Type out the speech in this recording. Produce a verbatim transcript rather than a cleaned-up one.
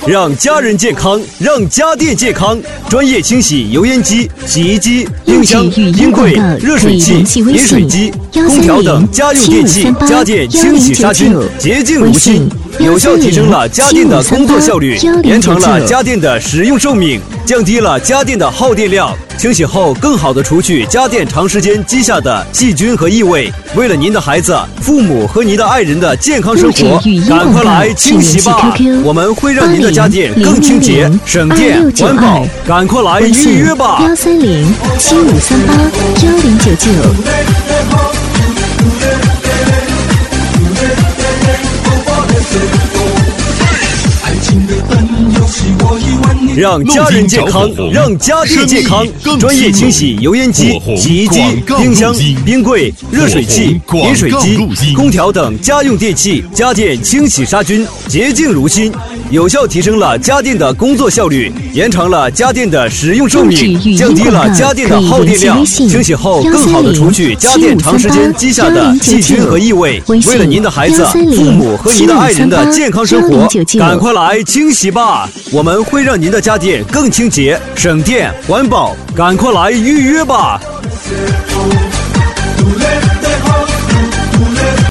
让家人健康，让家电健康。专业清洗油烟机、洗衣机、冰箱、冰柜、热水器、饮水机、空调等家用电器、家电清洗杀菌，洁净如新，有效提升了家电的工作效率，延长了家电的使用寿命，降低了家电的耗电量。清洗后更好地除去家电长时间积下的细菌和异味。为了您的孩子、父母和您的爱人的健康生活，赶快来清洗吧！我们会让您的家电更清洁、省电、环保。赶快来预约吧！ 幺三零七五三八幺零九九。 让家人健康，让家电健康。专业清洗油烟机、洗衣机、冰箱、冰柜、热水器、饮水机、空调等家用电器、家电清洗杀菌，洁净如新，有效提升了家电的工作效率，延长了家电的使用寿命，降低了家电的耗电量。清洗后更好地除去家电长时间积下的细菌和异味。为了您的孩子、父母和您的爱人的健康生活，赶快来清洗吧！我们会让您的家电更清洁、省电、环保。赶快来预约吧！